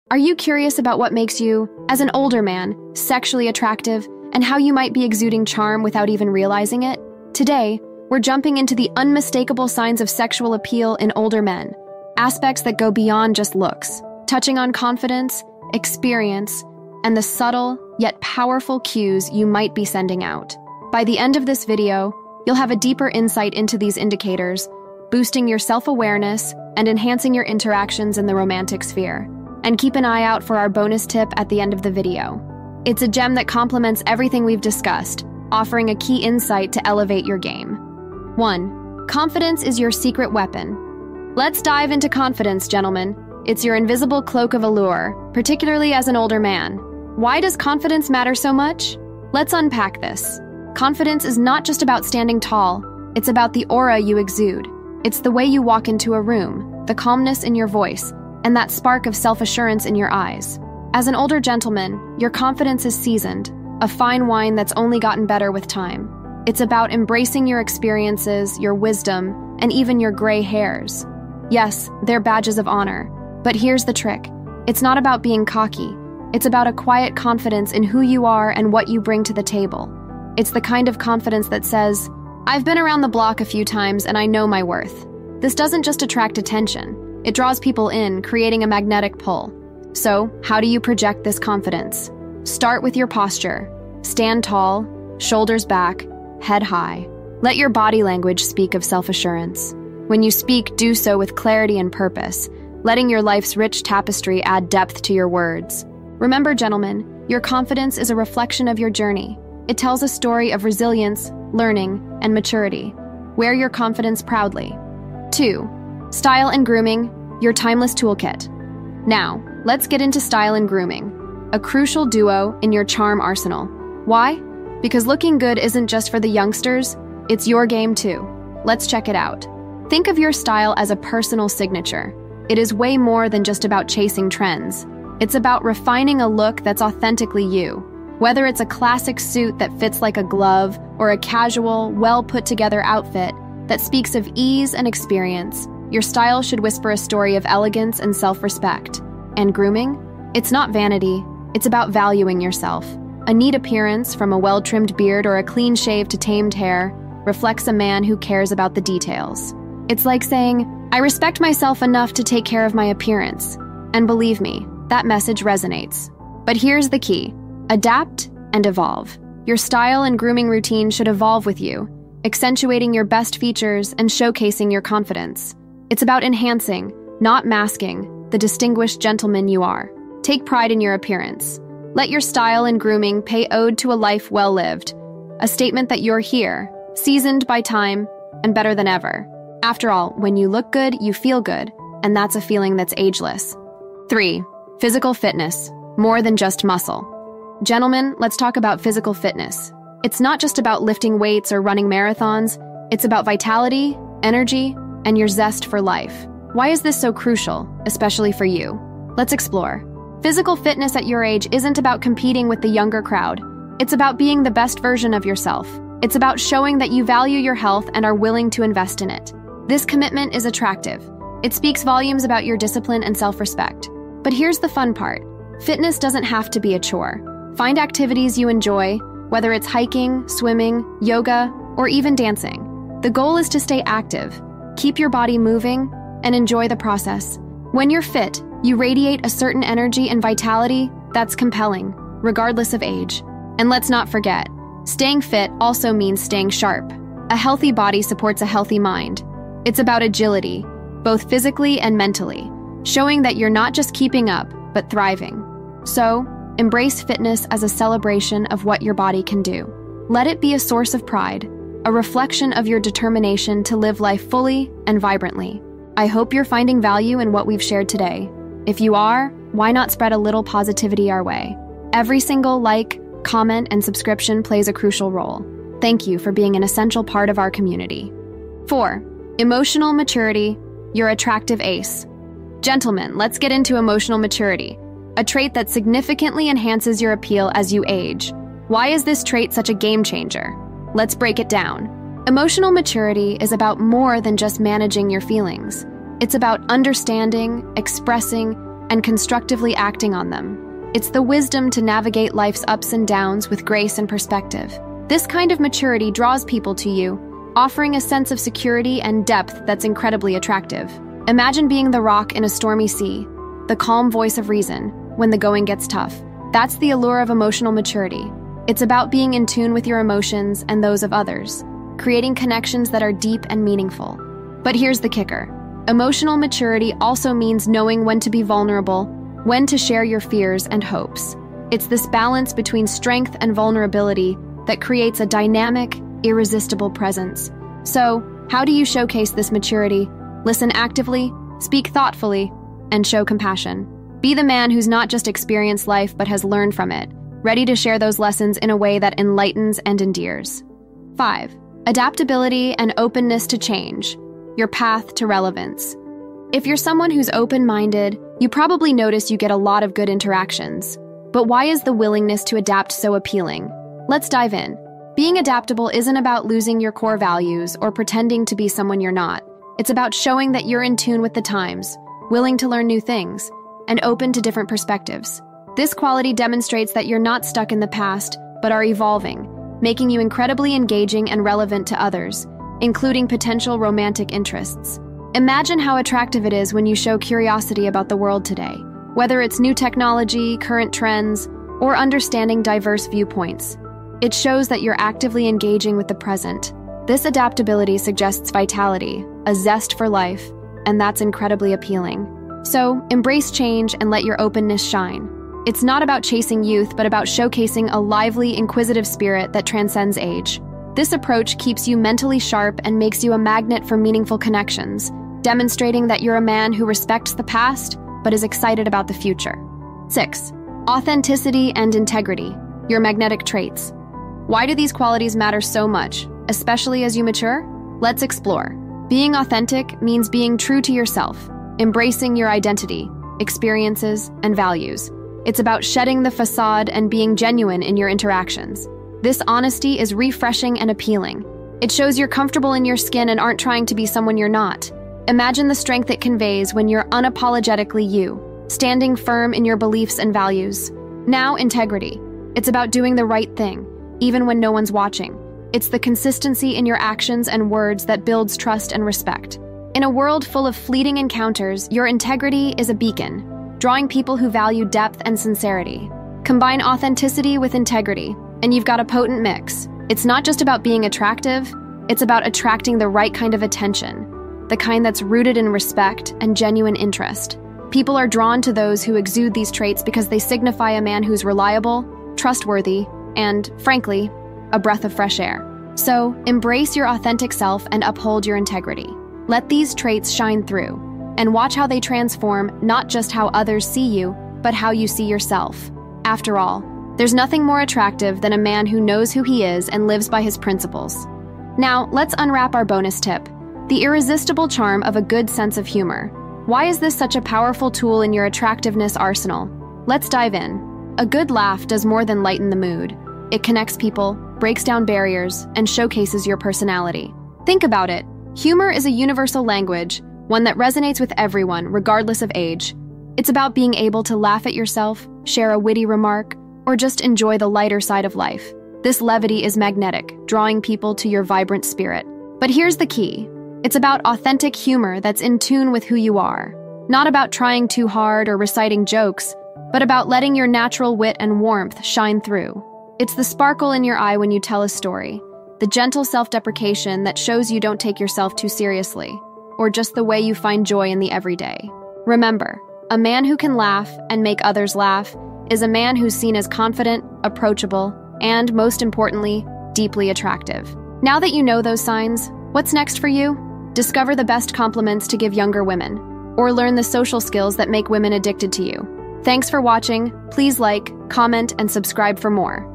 Are you curious about what makes you, as an older man, sexually attractive and how you might be exuding charm without even realizing it? Today, we're jumping into the unmistakable signs of sexual appeal in older men, aspects that go beyond just looks, touching on confidence, experience, and the subtle yet powerful cues you might be sending out. By the end of this video, you'll have a deeper insight into these indicators, boosting your self-awareness and enhancing your interactions in the romantic sphere. And keep an eye out for our bonus tip at the end of the video. It's a gem that complements everything we've discussed, offering a key insight to elevate your game. 1. Confidence is your secret weapon. Let's dive into confidence, gentlemen. It's your invisible cloak of allure, particularly as an older man. Why does confidence matter so much? Let's unpack this. Confidence is not just about standing tall, it's about the aura you exude. It's the way you walk into a room, the calmness in your voice, and that spark of self-assurance in your eyes. As an older gentleman, your confidence is seasoned, a fine wine that's only gotten better with time. It's about embracing your experiences, your wisdom, and even your gray hairs. Yes, they're badges of honor. But here's the trick. It's not about being cocky. It's about a quiet confidence in who you are and what you bring to the table. It's the kind of confidence that says, "I've been around the block a few times and I know my worth." This doesn't just attract attention. It draws people in, creating a magnetic pull. So, how do you project this confidence? Start with your posture. Stand tall, shoulders back, head high. Let your body language speak of self-assurance. When you speak, do so with clarity and purpose, letting your life's rich tapestry add depth to your words. Remember, gentlemen, your confidence is a reflection of your journey. It tells a story of resilience, learning, and maturity. Wear your confidence proudly. 2. Style and grooming, your timeless toolkit. Now, let's get into style and grooming, a crucial duo in your charm arsenal. Why? Because looking good isn't just for the youngsters, it's your game too. Let's check it out. Think of your style as a personal signature. It is way more than just about chasing trends. It's about refining a look that's authentically you. Whether it's a classic suit that fits like a glove or a casual, well-put-together outfit that speaks of ease and experience, your style should whisper a story of elegance and self-respect. And grooming? It's not vanity, it's about valuing yourself. A neat appearance, from a well-trimmed beard or a clean shave to tamed hair, reflects a man who cares about the details. It's like saying, "I respect myself enough to take care of my appearance." And believe me, that message resonates. But here's the key. Adapt and evolve. Your style and grooming routine should evolve with you, accentuating your best features and showcasing your confidence. It's about enhancing, not masking, the distinguished gentleman you are. Take pride in your appearance. Let your style and grooming pay ode to a life well lived, a statement that you're here, seasoned by time, and better than ever. After all, when you look good, you feel good, and that's a feeling that's ageless. 3. Physical fitness, more than just muscle. Gentlemen, let's talk about physical fitness. It's not just about lifting weights or running marathons, it's about vitality, energy, and your zest for life. Why is this so crucial, especially for you? Let's explore. Physical fitness at your age isn't about competing with the younger crowd. It's about being the best version of yourself. It's about showing that you value your health and are willing to invest in it. This commitment is attractive. It speaks volumes about your discipline and self-respect. But here's the fun part. Fitness doesn't have to be a chore. Find activities you enjoy, whether it's hiking, swimming, yoga, or even dancing. The goal is to stay active, keep your body moving, and enjoy the process. When you're fit, you radiate a certain energy and vitality that's compelling, regardless of age. And let's not forget, staying fit also means staying sharp. A healthy body supports a healthy mind. It's about agility, both physically and mentally, showing that you're not just keeping up, but thriving. So, embrace fitness as a celebration of what your body can do. Let it be a source of pride, a reflection of your determination to live life fully and vibrantly. I hope you're finding value in what we've shared today. If you are, why not spread a little positivity our way? Every single like, comment, and subscription plays a crucial role. Thank you for being an essential part of our community. 4. Emotional maturity, your attractive ace. Gentlemen, let's get into emotional maturity, a trait that significantly enhances your appeal as you age. Why is this trait such a game changer? Let's break it down. Emotional maturity is about more than just managing your feelings. It's about understanding, expressing, and constructively acting on them. It's the wisdom to navigate life's ups and downs with grace and perspective. This kind of maturity draws people to you, offering a sense of security and depth that's incredibly attractive. Imagine being the rock in a stormy sea, the calm voice of reason when the going gets tough. That's the allure of emotional maturity. It's about being in tune with your emotions and those of others, creating connections that are deep and meaningful. But here's the kicker. Emotional maturity also means knowing when to be vulnerable, when to share your fears and hopes. It's this balance between strength and vulnerability that creates a dynamic, irresistible presence. So, how do you showcase this maturity? Listen actively, speak thoughtfully, and show compassion. Be the man who's not just experienced life but has learned from it, ready to share those lessons in a way that enlightens and endears. 5. Adaptability and openness to change. Your path to relevance. If you're someone who's open-minded, you probably notice you get a lot of good interactions. But why is the willingness to adapt so appealing? Let's dive in. Being adaptable isn't about losing your core values or pretending to be someone you're not. It's about showing that you're in tune with the times, willing to learn new things, and open to different perspectives. This quality demonstrates that you're not stuck in the past, but are evolving, making you incredibly engaging and relevant to others, including potential romantic interests. Imagine how attractive it is when you show curiosity about the world today, whether it's new technology, current trends, or understanding diverse viewpoints. It shows that you're actively engaging with the present. This adaptability suggests vitality, a zest for life, and that's incredibly appealing. So, embrace change and let your openness shine. It's not about chasing youth, but about showcasing a lively, inquisitive spirit that transcends age. This approach keeps you mentally sharp and makes you a magnet for meaningful connections, demonstrating that you're a man who respects the past, but is excited about the future. 6. Authenticity and integrity, your magnetic traits. Why do these qualities matter so much, especially as you mature? Let's explore. Being authentic means being true to yourself, embracing your identity, experiences, and values. It's about shedding the facade and being genuine in your interactions. This honesty is refreshing and appealing. It shows you're comfortable in your skin and aren't trying to be someone you're not. Imagine the strength it conveys when you're unapologetically you, standing firm in your beliefs and values. Now, integrity. It's about doing the right thing, even when no one's watching. It's the consistency in your actions and words that builds trust and respect. In a world full of fleeting encounters, your integrity is a beacon, drawing people who value depth and sincerity. Combine authenticity with integrity, and you've got a potent mix. It's not just about being attractive, it's about attracting the right kind of attention, the kind that's rooted in respect and genuine interest. People are drawn to those who exude these traits because they signify a man who's reliable, trustworthy, and, frankly, a breath of fresh air. So, embrace your authentic self and uphold your integrity. Let these traits shine through, and watch how they transform not just how others see you, but how you see yourself. After all, there's nothing more attractive than a man who knows who he is and lives by his principles. Now, let's unwrap our bonus tip, the irresistible charm of a good sense of humor. Why is this such a powerful tool in your attractiveness arsenal? Let's dive in. A good laugh does more than lighten the mood. It connects people, breaks down barriers, and showcases your personality. Think about it. Humor is a universal language, one that resonates with everyone, regardless of age. It's about being able to laugh at yourself, share a witty remark, or just enjoy the lighter side of life. This levity is magnetic, drawing people to your vibrant spirit. But here's the key. It's about authentic humor that's in tune with who you are. Not about trying too hard or reciting jokes, but about letting your natural wit and warmth shine through. It's the sparkle in your eye when you tell a story, the gentle self-deprecation that shows you don't take yourself too seriously, or just the way you find joy in the everyday. Remember, a man who can laugh and make others laugh is a man who's seen as confident, approachable, and, most importantly, deeply attractive. Now that you know those signs, what's next for you? Discover the best compliments to give younger women, or learn the social skills that make women addicted to you. Thanks for watching. Please like, comment, and subscribe for more.